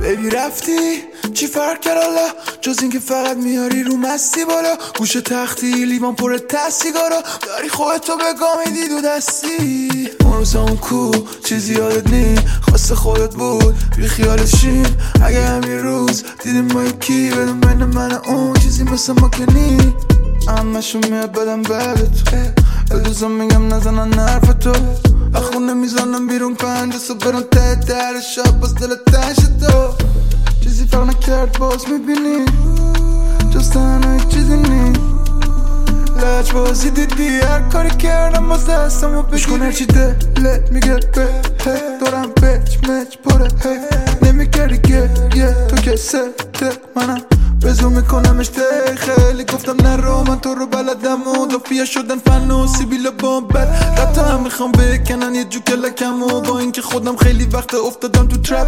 ببی رفتی چی فرق کرد الله جز این که فقط میاری رو مستی بالا گوشه تختی لیوان پر سیگارا داری خودتو بگاه میدی دو دستی اون روزا اون کو چیزی یادت نی خواست خودت بود بی خیالشین اگه همین روز دیدیم ما یکی بدون بین من اون چیزی مثل ما که نی همشون میاد بدم بهت الوزا میگم نزنن حرف تو اخونه میزنم بیرون 5 صبح برم ته در شب باز دل تنش تو چیزی فرق نکرد باز میبینی جز تنها چیزی نی لج بازی دیدی هر کاری کردم باز دستمو بگیری کن هرچی دلت میگه به دارم بچ مچ پره نمیکردی گریه تو که سرت منم بزو میکنمش تی خیلی گفتم نرو من تو رو بلدم و دافیه شدن فن و سیبیل و بامبر رتا هم میخوام بکنن یه جو کلکم و با اینکه خودم خیلی وقت افتادم تو ترپ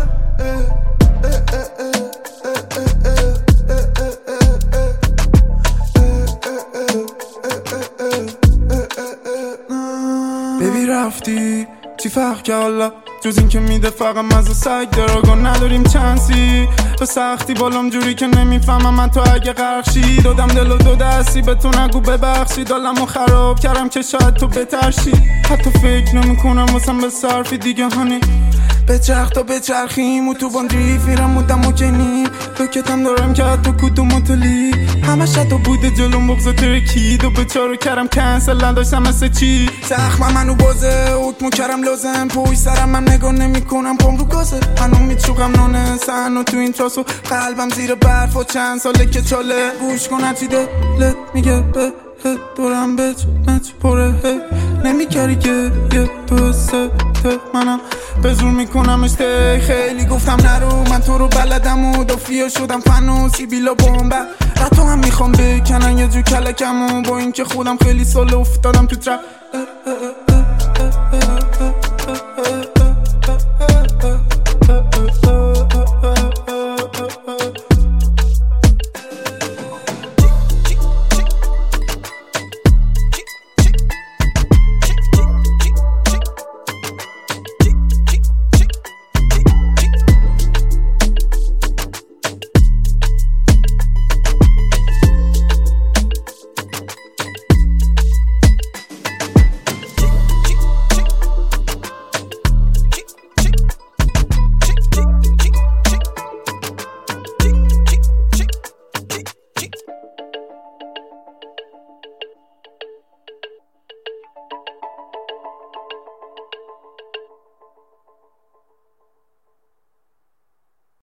ببی رفتی چی فرق که حالا جز این که میده فقط مزه سگ دراغا نداریم چانسی به سختی بالام جوری که نمیفهمم من تو اگه غرقشی دادم دل و دو دستی به تو نگو ببخشی دلمو خراب کردم که شاید تو بترشی حتی فکر نمیکنم واسم به صرفی دیگه هانی بچرخ تا بچرخیم و تو باندریف میرم مدم و کنی بکتم دارم که حتی کدوم مطلی همش حتی بوده جلوم بغضا ترکید و بچارو کردم کنسل نداشتم مثل چی زخمم منو بازه حکمو کردم لازم پوی سرم من نگاه نمی کنم پام رو گازه منو میچوقم نانه سن و تو این تراس و قلبم زیر برف و چند ساله که چاله گوش کن هرچی دلت میگه به دورم بچ مچ پره نمیکردی که یه تو سه منم به زور میکنمش تی خیلی گفتم نرو من تو رو بلدم و دافیه شدم فن و سیبیلا بامبر رتو هم میخوام بکنن یه جو کلکم و با اینکه خودم خیلی سال افتادم تو ترپ